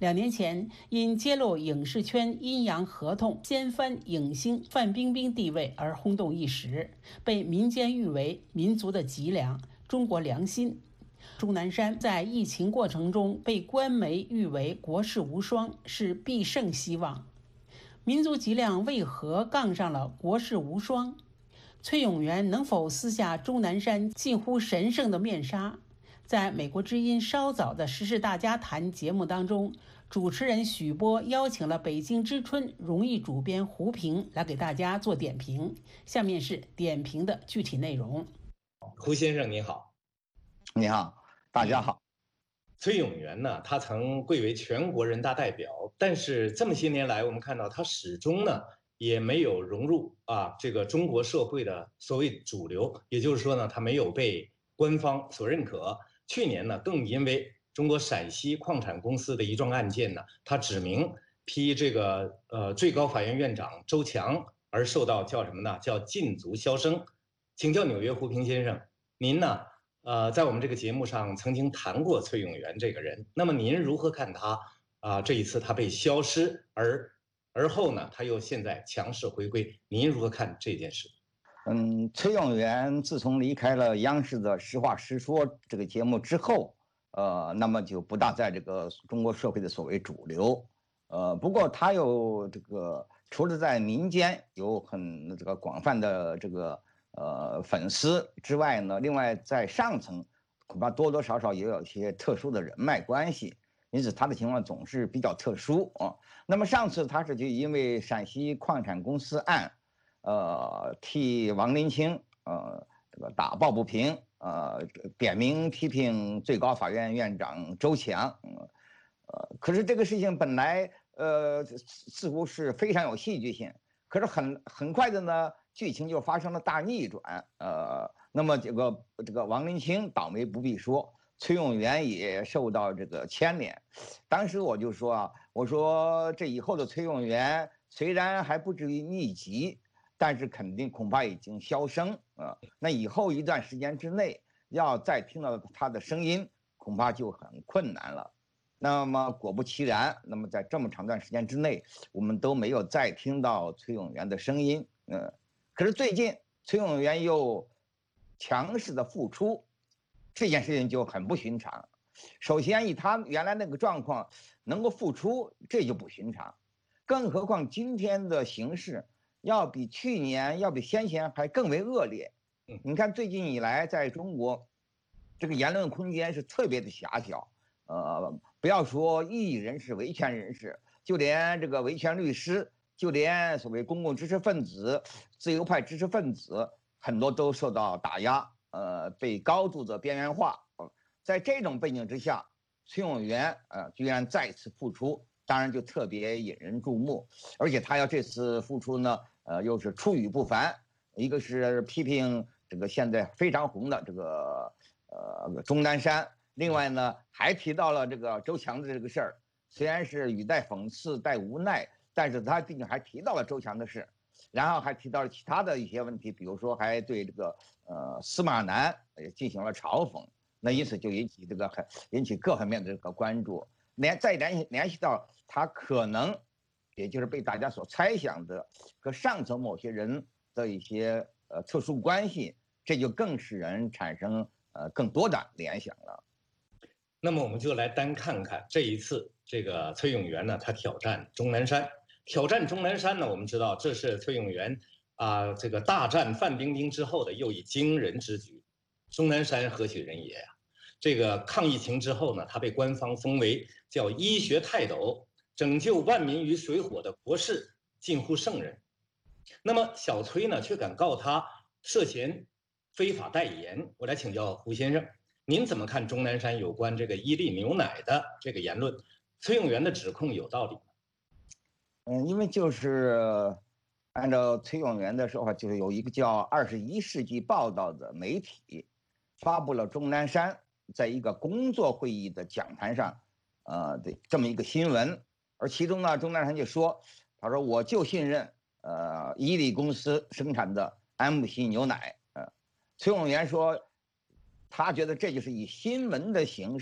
2年前，因揭露影视圈阴阳合同掀翻影星范冰冰地位而轰动一时，被民间誉为民族的脊梁、中国良心。钟南山在疫情过程中被官媒誉为国士无双，是必胜希望。民族脊梁为何杠上了国士无双？崔永元能否撕下钟南山近乎神圣的面纱？在美国之音稍早的时事大家谈节目当中，主持人许波邀请了北京之春荣誉主编胡平来给大家做点评。下面是点评的具体内容。 胡先生你好。 你好，大家好。 崔永元呢，他曾贵为全国人大代表，但是这么些年来，我们看到他始终呢也没有融入这个中国社会的所谓主流，也就是说呢，他没有被官方所认可。去年呢，更因为中国陕西矿产公司的一桩案件呢，他指名批这个最高法院院长周强而受到叫什么呢？叫禁足销声。请教纽约胡平先生，您呢？在我们这个节目上曾经谈过崔永元这个人，那么您如何看他这一次他被消失，而后呢他又现在强势回归，您如何看这件事？ 崔永元自从离开了央视的《实话实说》这个节目之后，那么就不大在这个中国社会的所谓主流，不过他有这个除了在民间有很这个广泛的这个粉丝之外呢，另外在上层恐怕多多少少也有一些特殊的人脉关系，因此他的情况总是比较特殊啊。那么上次他是就因为陕西矿产公司案，替王林清这个打抱不平，点名批评最高法院院长周强，可是这个事情本来似乎是非常有戏剧性，可是很快的呢。剧情就发生了大逆转，那么这个王林清倒霉不必说，崔永元也受到这个牵连。当时我就说我说这以后的崔永元虽然还不至于匿迹，但是恐怕已经销声那以后一段时间之内要再听到他的声音，恐怕就很困难了。那么果不其然，那么在这么长段时间之内，我们都没有再听到崔永元的声音，可是最近崔永元又强势的复出，这件事情就很不寻常。首先以他原来那个状况能够复出，这就不寻常，更何况今天的形势要比去年要比先前还更为恶劣。你看最近以来在中国这个言论空间是特别的狭小，不要说异议人士维权人士，就连这个维权律师，就连所谓公共知识分子、自由派知识分子，很多都受到打压，被高度的边缘化。在这种背景之下，崔永元居然再次复出，当然就特别引人注目。而且他要这次复出呢，又是出语不凡，一个是批评这个现在非常红的这个钟南山，另外呢还提到了这个周强的这个事儿，虽然是语带讽刺带无奈。但是他毕竟还提到了周强的事，然后还提到了其他的一些问题，比如说还对这个司马南也进行了嘲讽，那因此就引起各方面的这个关注，再联系到他可能，也就是被大家所猜想的和上层某些人的一些特殊关系，这就更使人产生更多的联想了。 那么我们就来单看看这一次这个崔永元呢，他挑战钟南山。挑战钟南山呢，我们知道这是崔永元这个大战范冰冰之后的又一惊人之举。钟南山何许人也呀？这个抗疫情之后呢，他被官方封为叫医学泰斗，拯救万民于水火的国士，近乎圣人。那么小崔呢，却敢告他涉嫌非法代言。我来请教胡先生，您怎么看钟南山有关这个伊利牛奶的这个言论？崔永元的指控有道理吗？ 因为就是按照崔永元的说法，就是有一个叫《21世纪报道》的媒体发布了钟南山在一个工作会议的讲坛上，的这么一个新闻。而其中呢，钟南山就说，他说我就信任伊利公司生产的安慕希牛奶。崔永元说，他觉得这就是以新闻的形式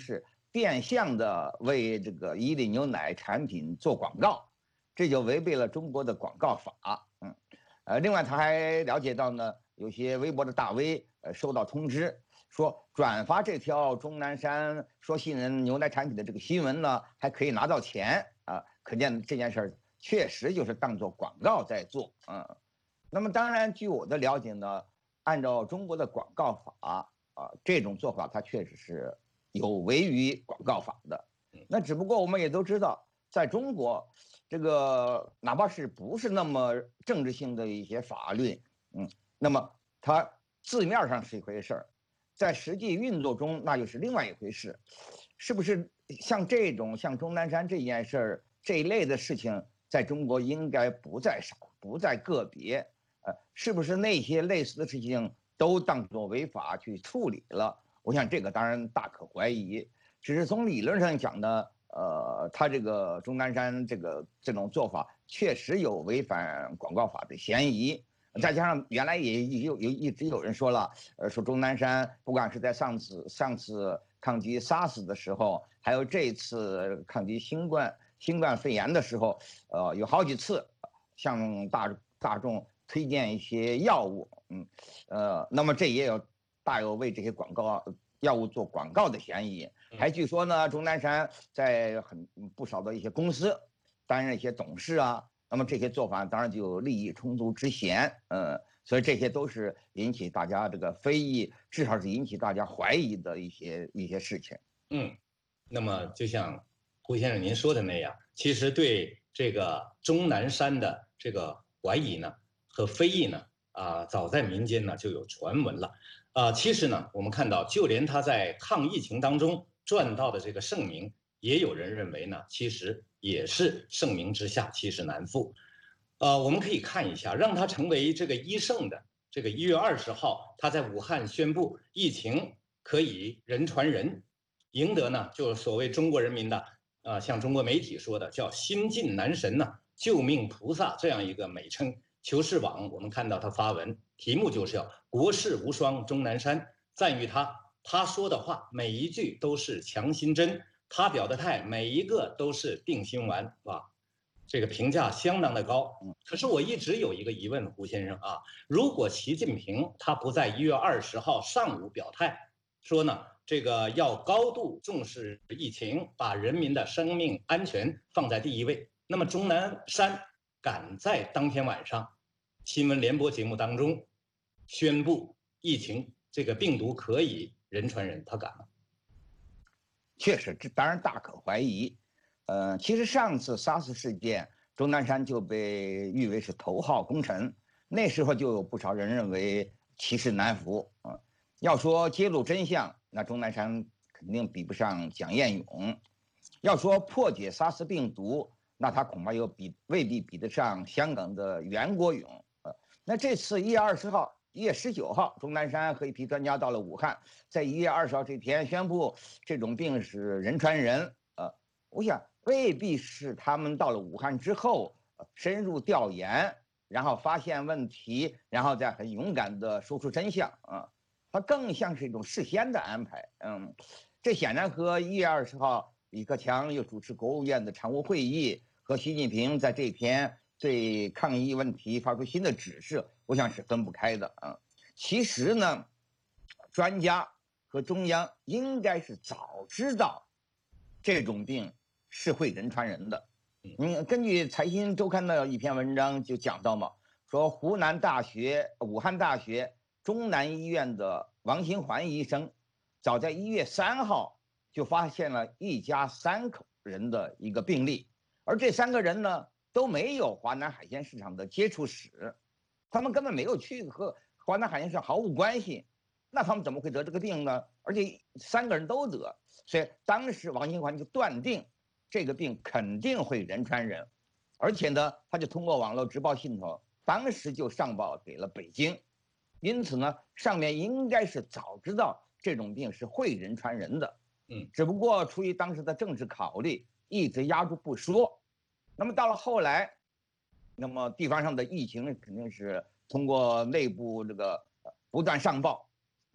变相的为这个伊利牛奶产品做广告，这就违背了中国的广告法。另外他还了解到呢，有些微博的大 V 收到通知，说转发这条钟南山说信任牛奶产品的这个新闻呢，还可以拿到钱啊，可见这件事儿确实就是当做广告在做。那么当然，据我的了解呢，按照中国的广告法这种做法它确实是有违于广告法的。那只不过我们也都知道，在中国，这个哪怕是不是那么政治性的一些法律，那么它字面上是一回事儿，在实际运作中那又是另外一回事。是不是像这种像钟南山这件事儿这一类的事情，在中国应该不在少，不在个别？是不是那些类似的事情都当作违法去处理了？我想这个当然大可怀疑。只是从理论上讲呢，他这个钟南山这种做法确实有违反广告法的嫌疑。再加上原来也一直有人说了，说钟南山不管是在上次抗击 SARS 的时候，还有这次抗击新冠肺炎的时候，有好几次向大众推荐一些药物，那么这也大有为这些药物做广告的嫌疑。还据说呢，钟南山在不少的一些公司担任一些董事啊，那么这些做法当然就有利益冲突之嫌，所以这些都是引起大家这个非议，至少是引起大家怀疑的一些事情。 那么就像胡先生您说的那样，其实对这个钟南山的这个怀疑呢和非议呢，早在民间呢就有传闻了。其实呢，我们看到，就连他在抗疫情当中赚到的这个盛名，也有人认为呢，其实也是盛名之下其实难副。我们可以看一下，让他成为这个医圣的这个1月20号，他在武汉宣布疫情可以人传人，赢得呢就是所谓中国人民的像中国媒体说的叫新晋男神呢、救命菩萨这样一个美称。求是网我们看到他发文，题目就是要国士无双钟南山，赞誉他说的话每一句都是强心针，他表的态每一个都是定心丸，这个评价相当的高。可是我一直有一个疑问，胡先生如果习近平他不在1月20号上午表态，说呢这个要高度重视疫情，把人民的生命安全放在第一位，那么钟南山敢在当天晚上新闻联播节目当中宣布疫情这个病毒可以人传人，他敢吗？ 确实，这当然大可怀疑。其实上次 SARS 事件，钟南山就被誉为是头号功臣，那时候就有不少人认为其势难伏。要说揭露真相，那钟南山肯定比不上蒋彦勇；要说破解 SARS 病毒，那他恐怕又未必比得上香港的袁国勇。那这次1月20号、1月19号，钟南山和一批专家到了武汉，在1月20号这天宣布这种病是人传人。我想未必是他们到了武汉之后深入调研，然后发现问题，然后再很勇敢地说出真相它更像是一种事先的安排。这显然和1月20号李克强又主持国务院的常务会议，和习近平在这篇对抗疫问题发出新的指示，我想是分不开的。其实呢，专家和中央应该是早知道这种病是会人传人的。根据财新周刊的一篇文章就讲到嘛，说武汉大学中南医院的王新环医生，早在1月3号就发现了一家3口人的一个病例，而这3个人呢都没有华南海鲜市场的接触史，他们根本没有去和华南海鲜市场毫无关系，那他们怎么会得这个病呢？而且3个人都得，所以当时王新环就断定这个病肯定会人传人，而且呢，他就通过网络直报信头，当时就上报给了北京，因此呢，上面应该是早知道这种病是会人传人的，只不过出于当时的政治考虑，一直压住不说。那么到了后来，那么地方上的疫情肯定是通过内部这个不断上报，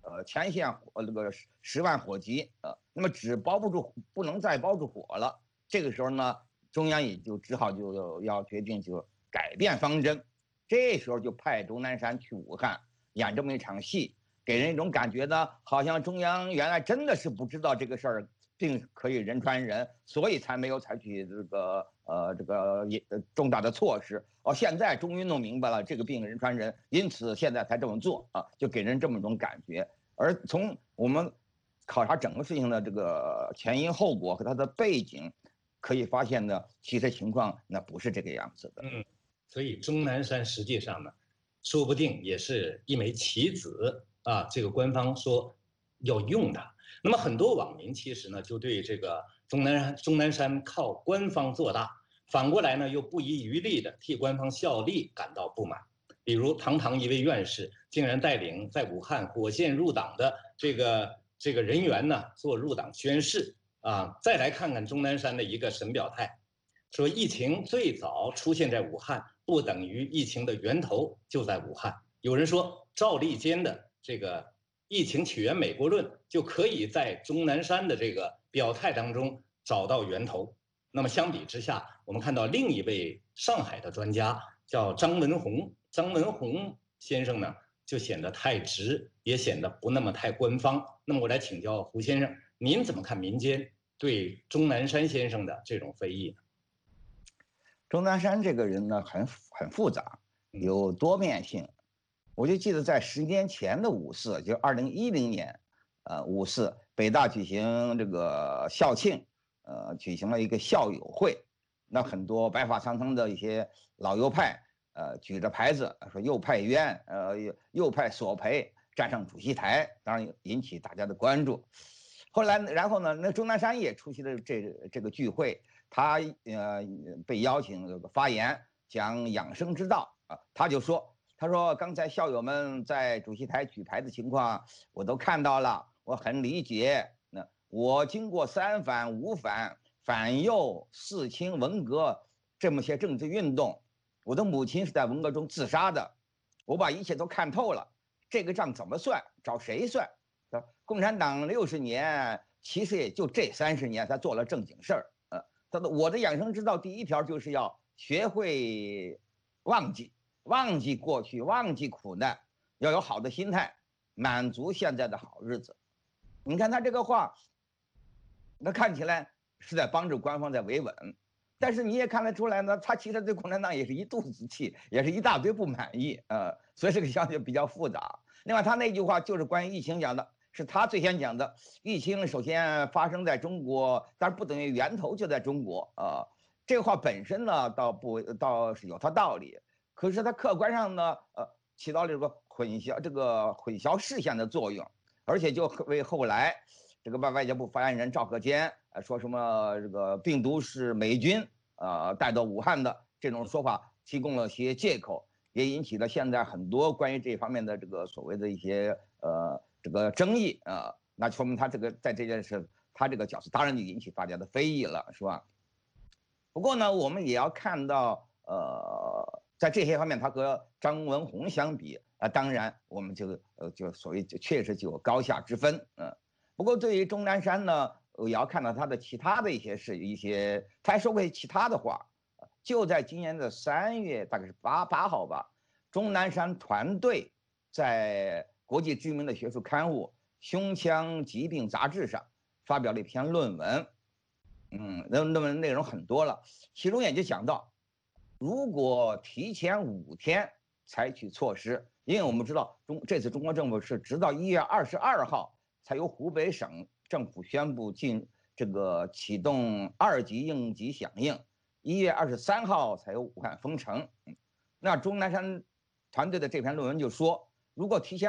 前线这个10万火急那么纸包不住，不能再包住火了。这个时候呢，中央也就只好就要决定就改变方针，这时候就派钟南山去武汉演这么一场戏，给人一种感觉呢，好像中央原来真的是不知道这个事儿病可以人传人，所以才没有采取这个重大的措施。现在终于弄明白了这个病人传人，因此现在才这么做就给人这么一种感觉。而从我们考察整个事情的这个前因后果和它的背景，可以发现呢，其实情况那不是这个样子的。 所以钟南山实际上呢，说不定也是一枚棋子这个官方说要用它。那么很多网民其实呢，就对这个钟南山靠官方做大，反过来呢又不遗余力的替官方效力感到不满。比如堂堂一位院士，竟然带领在武汉火线入党的这个人员呢做入党宣誓再来看看钟南山的一个神表态，说疫情最早出现在武汉，不等于疫情的源头就在武汉。有人说赵立坚的这个疫情起源美国论就可以在钟南山的这个表态当中找到源头。那么相比之下，我们看到另一位上海的专家叫张文宏先生呢，就显得太直，也显得不那么太官方。那么我来请教胡先生，您怎么看民间对钟南山先生的这种非议呢？ 钟南山这个人呢，很复杂，有多面性。我就记得在10年前的5·4，就2010年，5·4北大举行这个校庆，举行了一个校友会，那很多白发苍苍的一些老右派，举着牌子说右派冤，右派索赔，站上主席台，当然引起大家的关注。然后呢，那钟南山也出席了这个聚会，他被邀请发言，讲养生之道他就说。他说：“刚才校友们在主席台举牌的情况，我都看到了，我很理解。那我经过3反、5反、反右、4清、文革这么些政治运动，我的母亲是在文革中自杀的，我把一切都看透了。这个账怎么算？找谁算？共产党60年，其实也就这30年才做了正经事儿。他说我的养生之道第1条就是要学会忘记过去，忘记苦难，要有好的心态，满足现在的好日子。你看他这个话，那看起来是在帮助官方在维稳，但是你也看得出来呢，他其实对共产党也是一肚子气，也是一大堆不满意所以这个消息比较复杂。另外，他那句话就是关于疫情讲的，是他最先讲的。疫情首先发生在中国，但是不等于源头就在中国这个话本身呢，倒是有它道理。可是它客观上呢，起到了这个混淆视线的作用，而且就为后来这个外交部发言人赵克坚说什么这个病毒是美军带到武汉的这种说法提供了些借口，也引起了现在很多关于这方面的这个所谓的一些这个争议那说明他这个在这件事他这个角色当然就引起大家的非议了，是吧？不过呢，我们也要看到在这些方面，他和张文宏相比当然我们就所谓确实就有高下之分不过对于钟南山呢，也要看到他的其他的一些他还说过其他的话。就在今年的3月，大概是8号吧，钟南山团队在国际知名的学术刊物《胸腔疾病杂志》上发表了一篇论文，论文内容很多了，其中也就讲到，如果提前5天采取措施，因为我们知道这次中国政府是直到1月22号才由湖北省政府宣布启动2级应急响应，1月23号才由武汉封城。那钟南山团队的这篇论文就说，如果提前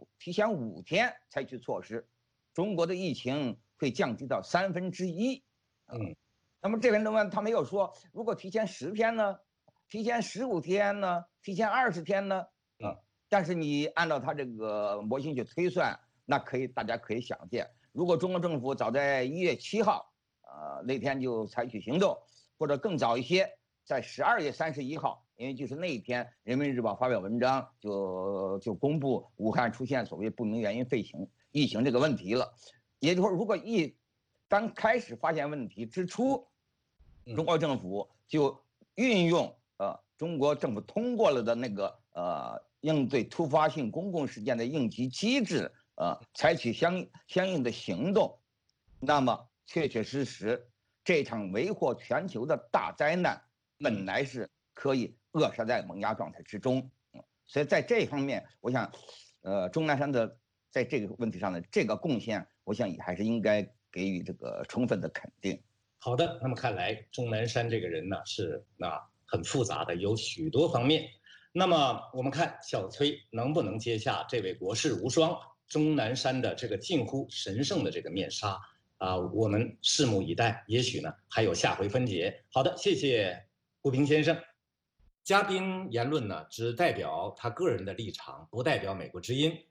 5天采取措施，中国的疫情会降低到1/3。那么这篇论文他没有说，如果提前10天呢？提前15天呢？提前20天呢？但是你按照他这个模型去推算，那大家可以想见，如果中国政府早在1月7号那天就采取行动，或者更早一些， 在12月31号，因为就是那一天，《人民日报》发表文章就公布武汉出现所谓不明原因肺疫情这个问题了。也就是说，如果刚开始发现问题之初，中国政府就运用中国政府通过了的那个应对突发性公共事件的应急机制，采取相应的行动，那么确确实实这场为祸全球的大灾难本来是可以扼杀在萌芽状态之中。所以在这方面，我想，钟南山的在这个问题上的这个贡献，我想也还是应该给予这个充分的肯定。 好的，那么看来钟南山这个人呢是很复杂的，有许多方面。那么我们看小崔能不能接下这位国士无双钟南山的这个近乎神圣的这个面纱我们拭目以待，也许呢还有下回分解。好的，谢谢胡平先生。嘉宾言论呢只代表他个人的立场，不代表美国之音。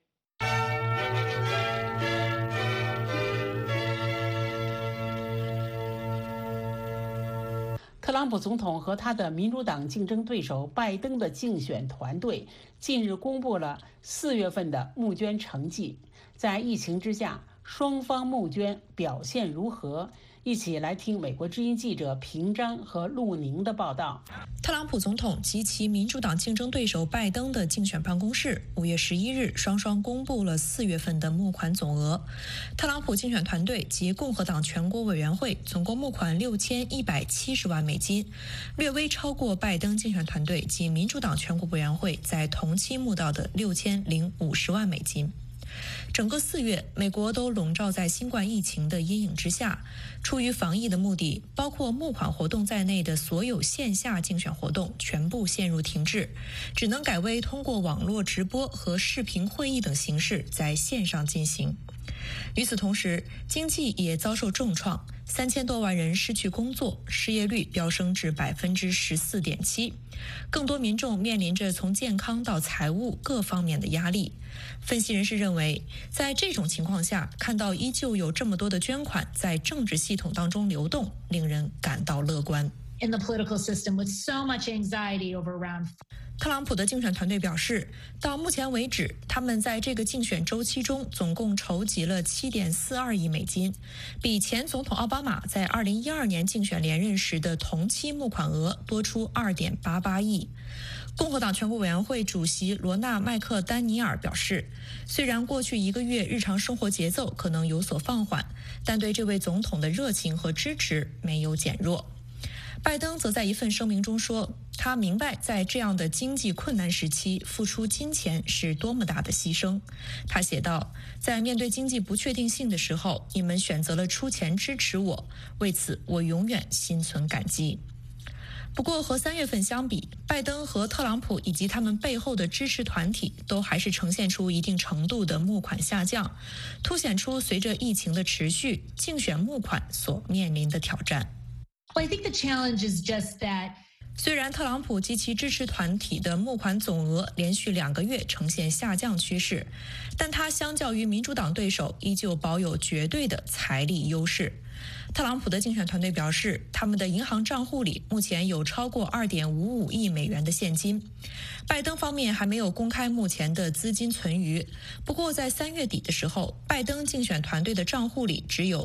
特朗普总统和他的民主党竞争对手拜登的竞选团队近日公布了4月份的募捐成绩。在疫情之下，双方募捐表现如何？一起来听美国之音记者平章和陆宁的报道。 特朗普总统及其民主党竞争对手拜登的竞选办公室5月11日双双公布了4月份的募款总额。特朗普竞选团队及共和党全国委员会总共募款6170万美金，略微超过拜登竞选团队及民主党全国委员会在同期募到的6050万美金。整个4月，美国都笼罩在新冠疫情的阴影之下。出于防疫的目的，包括募款活动在内的所有线下竞选活动全部陷入停滞，只能改为通过网络直播和视频会议等形式在线上进行。与此同时，经济也遭受重创，3000多万人失去工作，失业率飙升至14.7%，更多民众面临着从健康到财务各方面的压力。分析人士认为，在这种情况下，看到依旧有这么多的捐款在政治系统当中流动，令人感到乐观。 In the political system with so much anxiety over round 特朗普的竞选团队表示，到目前为止，他们在这个竞选周期中总共筹集了7.42亿美金，比前总统奥巴马在2012年竞选连任时的同期募款额多出2.88亿。共和党全国委员会主席罗纳·麦克丹尼尔表示，虽然过去1个月日常生活节奏可能有所放缓，但对这位总统的热情和支持没有减弱。拜登则在一份声明中说，他明白在这样的经济困难时期付出金钱是多么大的牺牲。他写道，在面对经济不确定性的时候，你们选择了出钱支持我，为此我永远心存感激。不过和3月份相比，拜登和特朗普以及他们背后的支持团体都还是呈现出一定程度的募款下降，凸显出随着疫情的持续，竞选募款所面临的挑战。 Well, I think the challenge is just that 虽然特朗普及其支持团体的募款总额连续2个月呈现下降趋势，但他相较于民主党对手依旧保有绝对的财力优势。特朗普的竞选团队表示，他们的银行账户里目前有超过2.55亿美元的现金。拜登方面还没有公开目前的资金存余，不过在3月底的时候，拜登竞选团队的账户里只有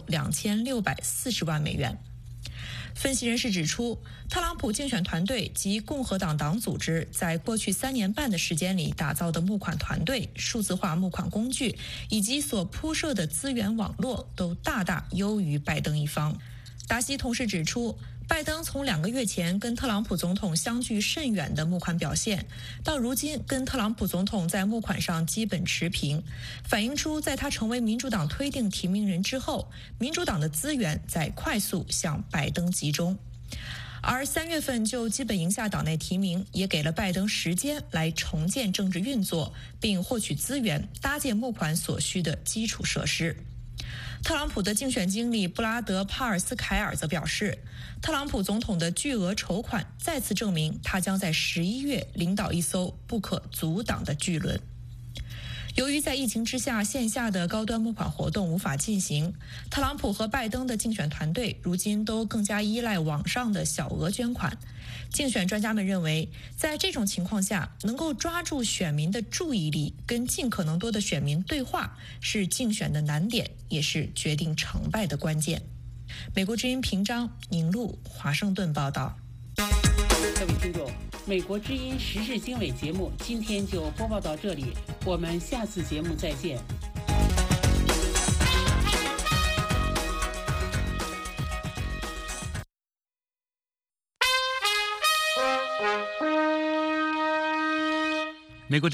2640万美元。分析人士指出，特朗普竞选团队及共和党党组织在过去3年半的时间里打造的募款团队、数字化募款工具以及所铺设的资源网络都大大优于拜登一方。达西同时指出，拜登从2个月前跟特朗普总统相距甚远的募款表现，到如今跟特朗普总统在募款上基本持平，反映出在他成为民主党推定提名人之后，民主党的资源在快速向拜登集中。而3月份就基本赢下党内提名，也给了拜登时间来重建政治运作，并获取资源，搭建募款所需的基础设施。特朗普的竞选经理布拉德·帕尔斯凯尔则表示，特朗普总统的巨额筹款再次证明他将在11月领导一艘不可阻挡的巨轮。 由于在疫情之下，线下的高端募款活动无法进行，特朗普和拜登的竞选团队如今都更加依赖网上的小额捐款。竞选专家们认为，在这种情况下，能够抓住选民的注意力，跟尽可能多的选民对话，是竞选的难点，也是决定成败的关键。美国之音平章、宁路，华盛顿报道。 各位听众，美国之音时事经纬节目今天就播报到这里，我们下次节目再见。